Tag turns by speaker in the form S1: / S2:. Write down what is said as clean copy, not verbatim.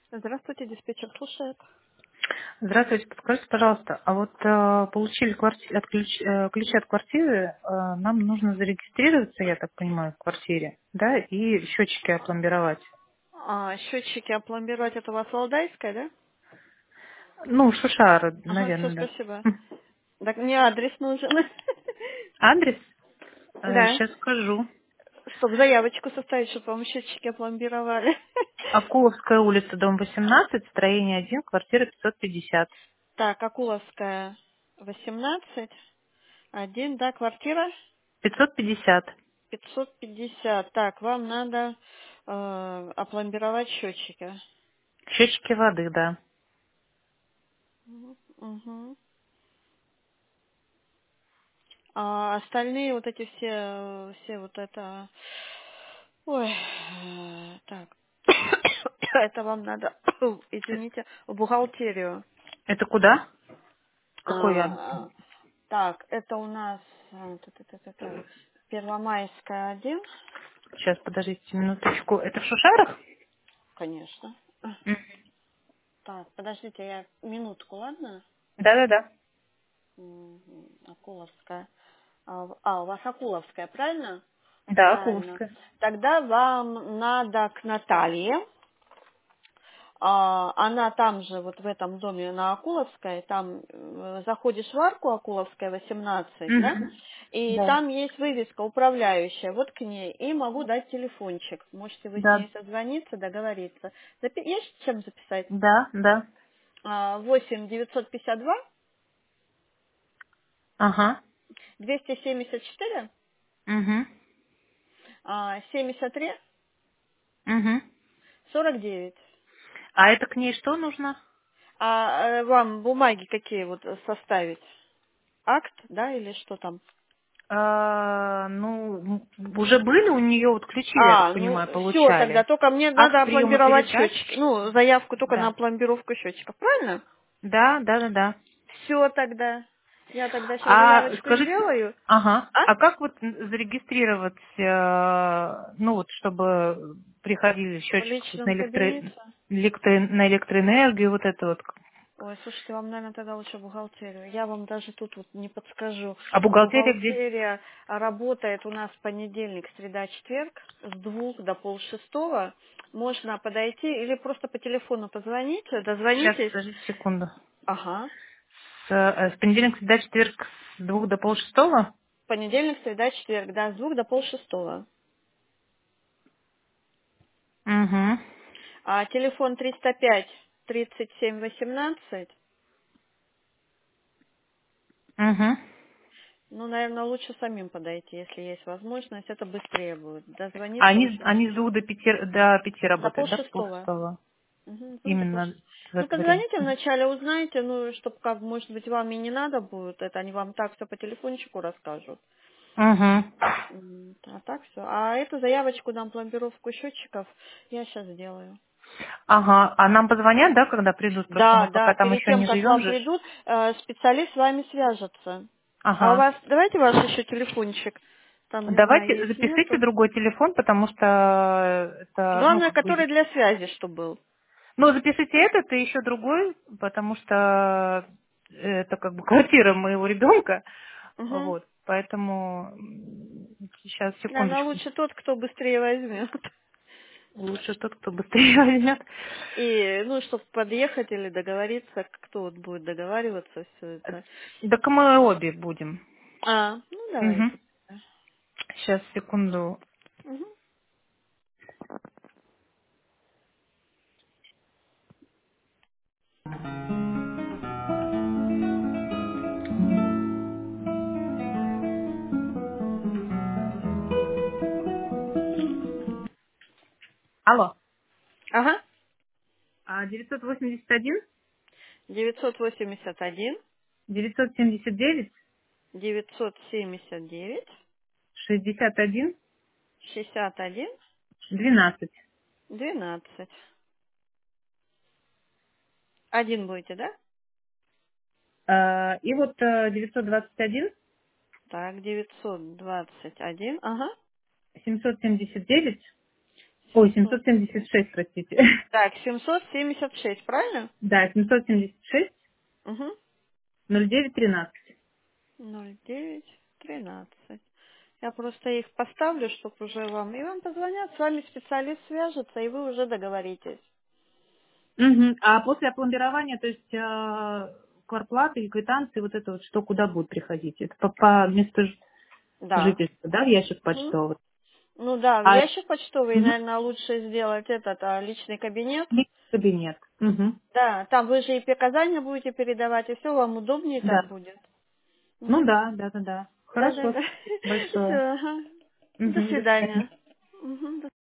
S1: Здравствуйте, диспетчер слушает.
S2: Здравствуйте, подскажите, пожалуйста, а вот получили ключи от квартиры, нам нужно зарегистрироваться, я так понимаю, в квартире, да, и счетчики опломбировать.
S1: Счетчики опломбировать это у вас Валдайская, да?
S2: Ну, Шушара,
S1: Ага, все,
S2: наверное, да.
S1: спасибо.
S2: Хм.
S1: Так мне адрес нужен.
S2: Адрес?
S1: Да.
S2: Сейчас скажу.
S1: Чтобы заявочку составить, чтобы вам счетчики опломбировали.
S2: Акуловская улица, дом 18, строение 1, квартира 550.
S1: Так, Акуловская, 18, 1, да, квартира
S2: 550.
S1: 550. Так, вам надо опломбировать счетчики.
S2: Счетчики воды, да.
S1: Угу. А остальные вот эти все вот это... Ой, так. Это вам надо, извините, в бухгалтерию.
S2: Это куда? Какой адрес?
S1: А, Так, это у нас Первомайская 1,
S2: Сейчас, подождите минуточку. Это в Шушарах?
S1: конечно. Так, подождите, я минутку, ладно?
S2: Да-да-да.
S1: Акуловская. У вас Акуловская, правильно?
S2: Да,
S1: Правильно.
S2: Акуловская.
S1: Тогда вам надо к Наталье. Она там же, вот в этом доме на Акуловской, там заходишь в арку Акуловская, 18, да?
S2: Мгм.
S1: И
S2: Да.
S1: там есть вывеска управляющая, вот к ней. И могу дать телефончик. Можете вы с
S2: Да,
S1: ней созвониться, договориться. Есть чем записать?
S2: да, да.
S1: 8 952
S2: Ага.
S1: 274
S2: Угу.
S1: 73
S2: Угу.
S1: 49.
S2: А это к ней что нужно?
S1: Вам бумаги какие вот составить? Акт, да, или что там?
S2: Ну, уже были у нее вот ключи, я так
S1: Ну,
S2: понимаю,
S1: все, тогда
S2: получали.
S1: только мне надо
S2: Акт приема
S1: опломбировать
S2: передач?
S1: счетчики. Ну, заявку только на
S2: Да.
S1: опломбировку счетчиков, правильно?
S2: Да, да, да, да.
S1: Все тогда. Я тогда сейчас
S2: А
S1: заявочку
S2: скажите,
S1: сделаю.
S2: ага,
S1: А?
S2: а как вот зарегистрировать, ну вот, чтобы приходили
S1: В
S2: счетчик вот
S1: личном кабинете?
S2: на электроэнергию, вот это вот.
S1: Ой, слушайте, вам, наверное, тогда лучше бухгалтерию. Я вам даже тут вот не подскажу.
S2: А бухгалтерия где?
S1: Бухгалтерия работает у нас в понедельник, среда, четверг с 2 до полшестого. Можно подойти или просто по телефону позвоните,
S2: Сейчас,
S1: дозвонитесь.
S2: подождите секунду.
S1: Ага.
S2: С понедельника, среда, четверг с 2 до полшестого?
S1: Понедельник, среда, четверг, да, с 2 до полшестого.
S2: Угу.
S1: Телефон 305 37 18.
S2: Угу.
S1: Ну, наверное, лучше самим подойти, если есть возможность. Это быстрее будет.
S2: А
S1: Дозвониться
S2: они,
S1: очень
S2: они с
S1: быстро.
S2: 2 до пяти
S1: До
S2: работают, да, с
S1: полшестого.
S2: полшестого?
S1: С 2 до
S2: Именно
S1: полшестого.
S2: в
S1: Ну,
S2: это время.
S1: позвоните вначале, узнайте, ну, чтобы, как, может быть, вам и не надо будет. Это они вам так все по телефончику расскажут.
S2: Угу.
S1: А так все. А эту заявочку на пломбировку счетчиков я сейчас сделаю.
S2: Ага, а нам позвонят, да, когда придут? Просто
S1: Да,
S2: мы пока
S1: да,
S2: там
S1: перед
S2: еще
S1: тем,
S2: не
S1: как
S2: живем
S1: вам
S2: же.
S1: придут, специалист с вами свяжется. А у
S2: Ага.
S1: вас, давайте ваш еще телефончик. Там, не знаю,
S2: Давайте
S1: есть,
S2: запишите
S1: нету.
S2: другой телефон, потому что это, ну,
S1: Главное,
S2: как бы...
S1: который для связи, что был.
S2: Ну, запишите этот и еще другой, потому что это как бы квартира моего ребенка.
S1: Угу.
S2: Вот, поэтому сейчас,
S1: Наверное,
S2: секундочку.
S1: лучше тот, кто быстрее возьмет.
S2: Лучше тот, кто быстрее возьмет.
S1: И, ну, чтобы подъехать или договориться, кто вот будет договариваться, все это.
S2: Так мы обе будем.
S1: Ну,
S2: Угу.
S1: давайте.
S2: Сейчас, секунду.
S1: Мгм.
S2: Алло.
S1: Ага.
S2: 981
S1: 981
S2: 979
S1: 979
S2: 61
S1: 61
S2: 12.
S1: 12. Один будете, да?
S2: И вот 921
S1: Так, 921. Ага.
S2: 779 Ой,
S1: 700.
S2: 776, простите.
S1: Так, 776, правильно?
S2: Да, 776
S1: Угу.
S2: 0913.
S1: 0913. Я просто их поставлю, чтобы уже вам... И вам позвонят, с вами специалист свяжется, и вы уже договоритесь.
S2: Мгм. А после опломбирования, то есть квартплаты и квитанции, вот это вот что куда будет приходить? Это по месту
S1: Да.
S2: жительства, да, в ящик
S1: Мгм.
S2: почтовый?
S1: Ну да, в
S2: А
S1: ящик почтовый,
S2: мгм.
S1: наверное, лучше сделать этот личный кабинет.
S2: Личный кабинет. Мгм.
S1: Да, там вы же и показания будете передавать, и все вам удобнее так
S2: Да.
S1: будет.
S2: Ну
S1: Угу.
S2: да, да, да, да.
S1: Да, да,
S2: Хорошо,
S1: да.
S2: спасибо
S1: Все,
S2: большое.
S1: ага. До
S2: Мгм. До свидания.
S1: свидания. Мгм.